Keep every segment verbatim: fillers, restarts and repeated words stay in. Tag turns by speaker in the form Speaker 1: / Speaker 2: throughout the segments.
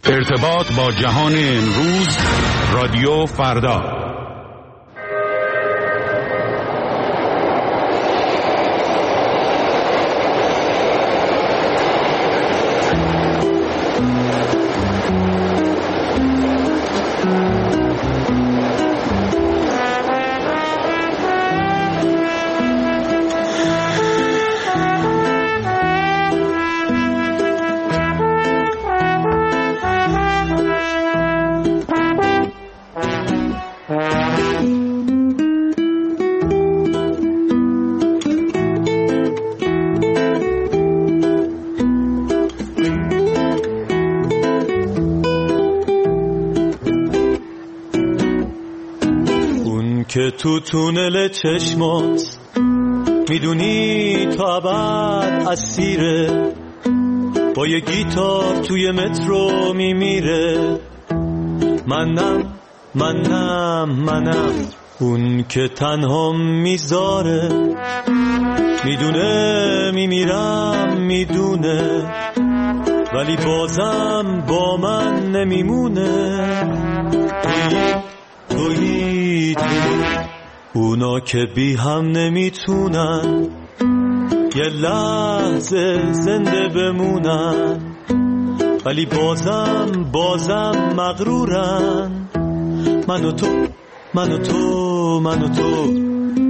Speaker 1: ارتباط با جهان امروز، رادیو فردا.
Speaker 2: که تو تونل چشمات میدونی تا ابد اسیره، با یه گیتار توی مترو میمیره. منم منم منم اون که تنها میذاره، میدونه میمیرم میدونه، ولی بازم با من نمیمونه. توی توی توی اونا که بی هم نمیتونن یه لحظه زنده بمونن، ولی بازم بازم مغرورن. من و تو من و تو من و تو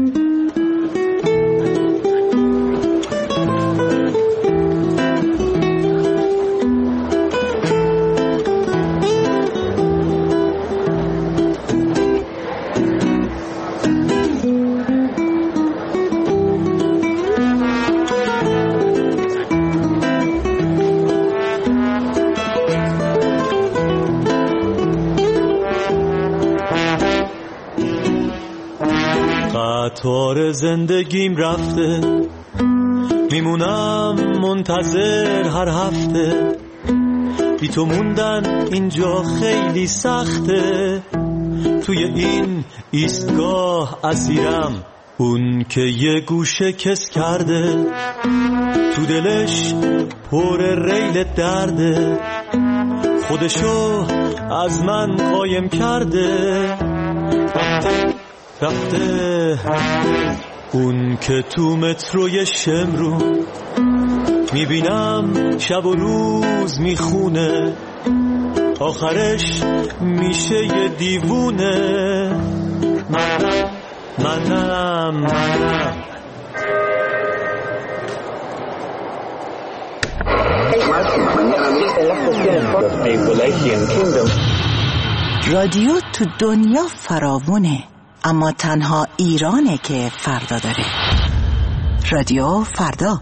Speaker 2: قطار زندگیم رفته، میمونم منتظر هر هفته. بی تو موندن اینجا خیلی سخته، توی این ایستگاه اسیرم. اون که یه گوشه کس کرده، تو دلش پر ریل درده، خودشو از من قایم کرده. رفته اون که تو متروی شمرو، میبینم شب و روز میخونه، آخرش میشه یه دیوونه. منم منم منم
Speaker 3: رادیو تو دنیا فراوونه، اما تنها ایرانه که فردا داره. رادیو فردا.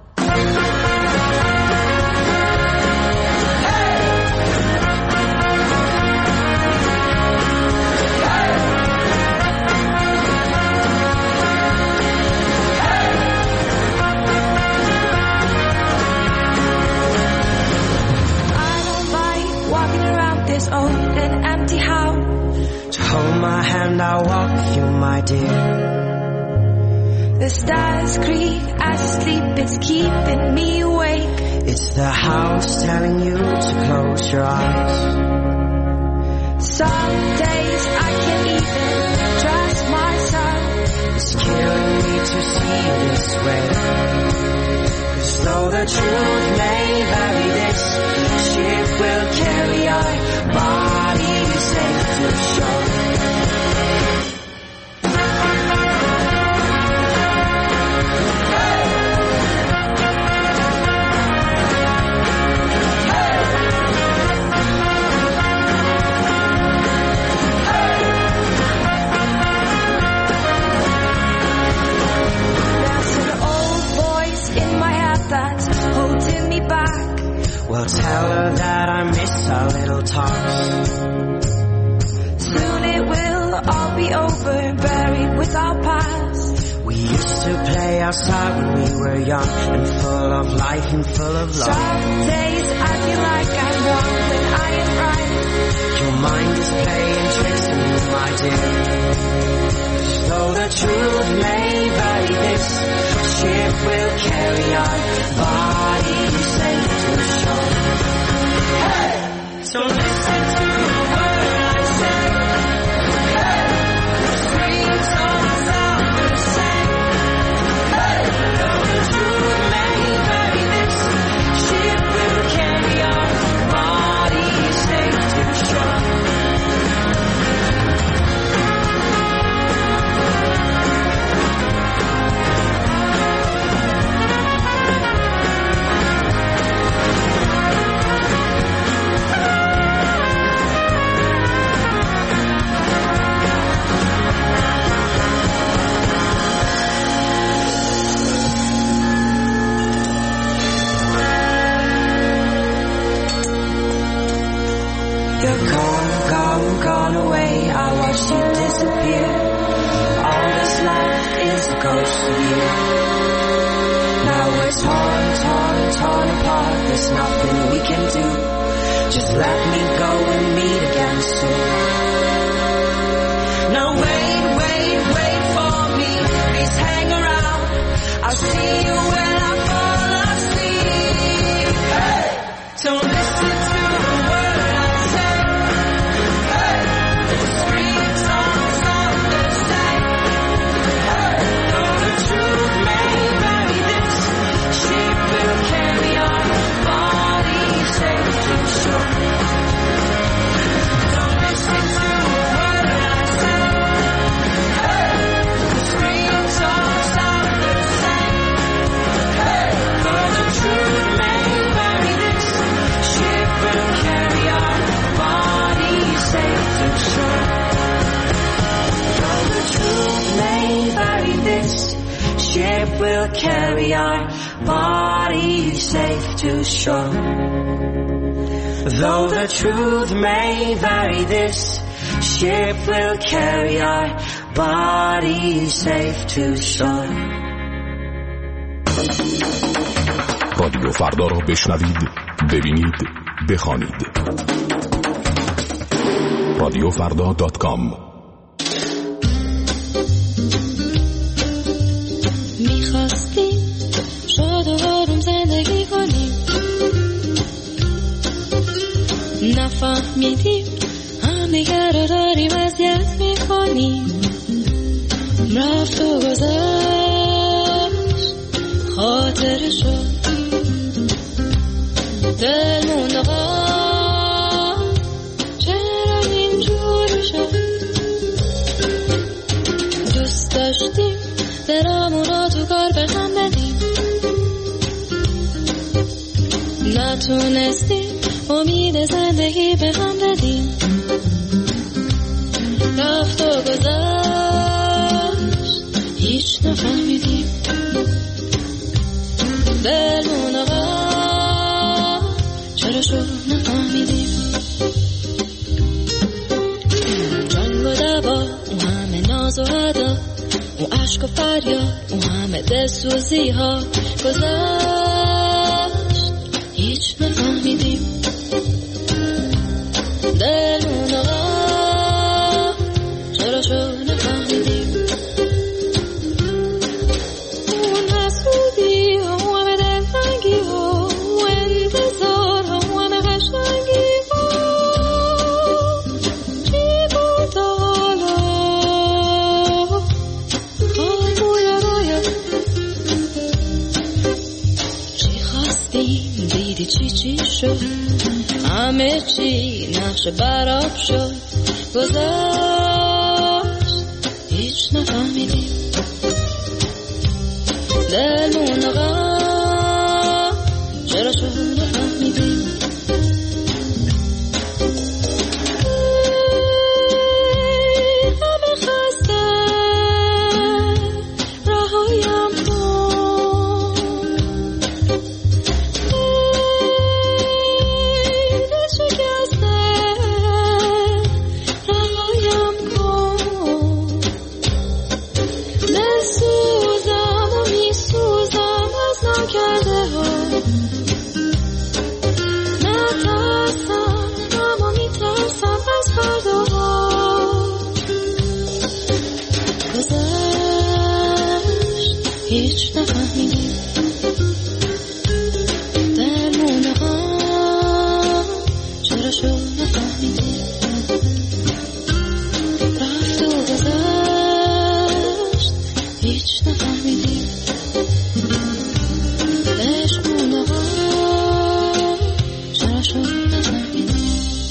Speaker 4: I'll walk with you, my dear. The stars creak, I sleep, it's keeping me awake. It's the house telling you to close your eyes. Some days I can't even trust myself. It's killing me to see you this way. 'Cause though the truth may vary, this ship will carry our bodies safe to shore. Well, tell her that I miss our little talks. Soon it will all be over, buried with our past. We used to play outside when we were young and full of life and full of love. Some days I feel like I'm wrong when I am right. Your mind is playing tricks on you, my dear. Though the truth may vary, this ship will carry our bodies safe to shore. Hey! So watched you disappear. All that's left is a ghost of you. Now we're torn, torn, torn apart. There's nothing we can do. Just let me go and meet again soon. Now wait, wait, wait for me. Please hang around. I'll see you when I fall asleep. Hey! Don't listen to the word I say. Hey! The streets all sound the same. Hey! Though the truth may vary, this ship will carry our body safe to shore. Don't listen to the word I say. Hey! The streets all sound the same. Hey! Though the truth may vary, this ship will carry our body safe to shore. Though the truth may vary, this ship will carry our body safe to shore. Though the truth may vary, this ship will carry our body safe to shore.
Speaker 5: رادیو فردا را بشنوید، ببینید، بخوانید. رادیو فردا دات کام.
Speaker 6: میخواستیم شاد و آروم زندگی کنیم، نفهمیدیم همدیگر رو داریم اذیت میکنیم. رفت و گذشت خاطرشو، دل موند آقا چرا اینجوری شد. دوست داشتیم دلمون رو تو کار به هم بدیم، نتونستیم امید زندگی به هم بدیم. رفت و گذشت هیچ نفهمیدیم، دلمون آقا چرا شد نفهمیدیم. جنگ و دوا، اون همه ناز و ادا، اون عشق و فریاد، اون همه دلسوزی ها گذشت هیچ نفهمیدیم. دلمون آقا چرا شد نفهمیدیم. اون حسودی ها، اون همه دلتنگی ها، اون انتظار ها، اون همه قشنگی ها، چی بود حالا خاموی راید. چی خواستیم دیدی چی چی شد، همه چی نقش براب شد، گذشت هیچ نفهمیدیم. دلمون آقا چرا شد نفهمیدیم. همه خسته رهایم کن، دل شکسته رهایم کن. دل سوزم و می سوزم از نکرده ها، نترسم اما می ترسم از فرداها. گذشت هیچ نفهمیدیم. دلمون آقا چرا شد نفهمیدیم. رفت و گذشت هیچ نفهمیدیم. عشقمون آقا چرا شد نفهمیدیم.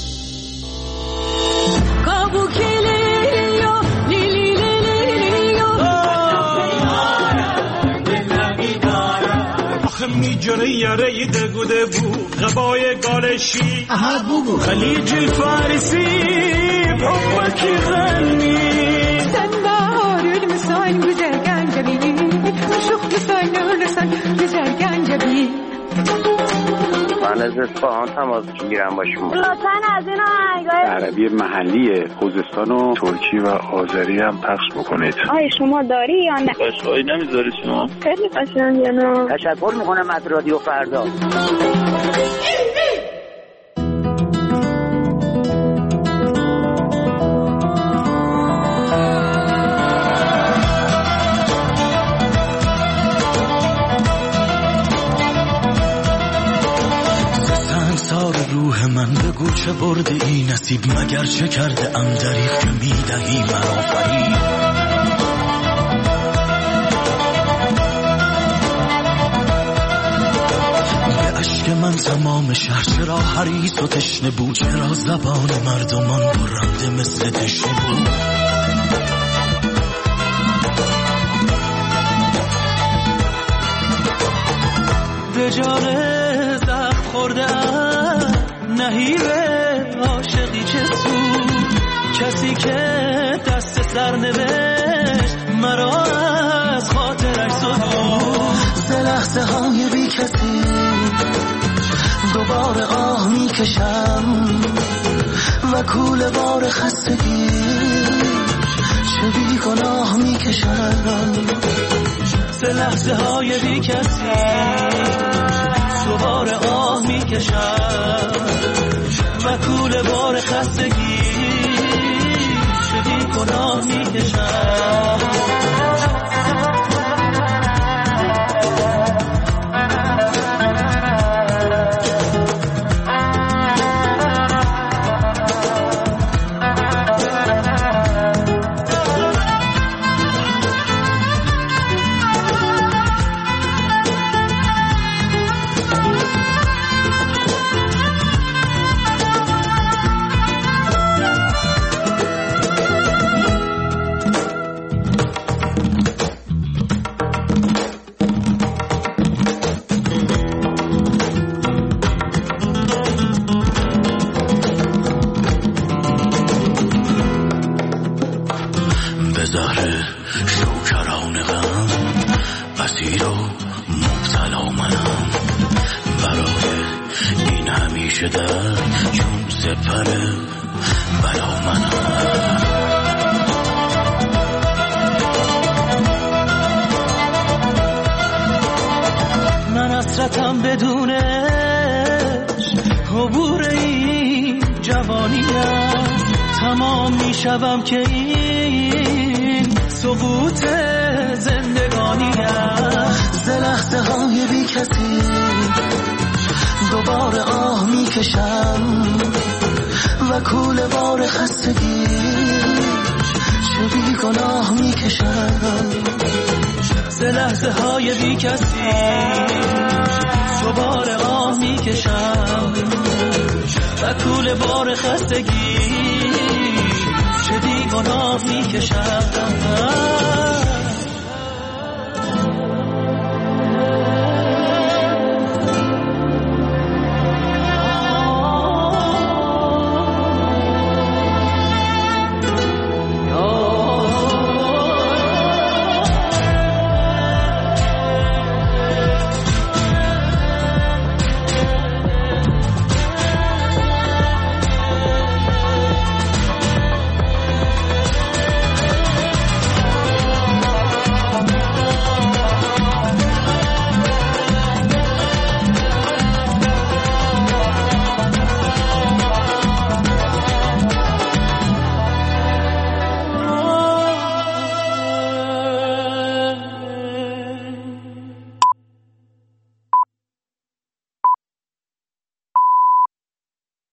Speaker 2: میجونه یاره دگوده بو غبای گالشی خلیج الفارسي بحبك يغني
Speaker 7: سنبار المساين وزرقان جميل وشوف مساين ولسان وزرقان جميل
Speaker 8: من من از اصفهان تماس میگیرم با شما.
Speaker 9: لطفاً از این آهنگای
Speaker 1: عربی محلی خوزستان و ترکی و آذری هم پخش بکنید.
Speaker 9: آیا شما داری یا نه؟
Speaker 10: قشنگی نمیذاری شما؟
Speaker 9: خیلی قشنگه. نه
Speaker 8: تشکر میکنم از رادیو فردا.
Speaker 2: روح من بگو چه برده ای نصیب مگر چه کرده ام دریغ که میدهی مرا فریب. به عشق من تمام شهر چرا حریص و تشنه بود، چرا زبان مردمان برنده مثل تشنه بود. به جان زخم خورده نهیب عاشقی چه سود، کسی که دست سر نوشت مرا از خاطرش سدود. ز لحظه های بی کسی دوباره آه می کشم و کوله بار خستگی چه بی گناه می کشم. ز لحظه های بی کسی دوباره آه می کشم و کوله بار خستگی شدی گناه می کشم. حسرتم بدونش عبور این جوانیم، تمام میشوم که این سقوط زندگانیم. ز لحظه های بی کسی دوباره آه میکشم و کوله بار خستگی چه بی گناه میکشم. ز لحظه های بی کسی دوباره آه میکشم و کوله بار خستگی چه بی گناه میکشم.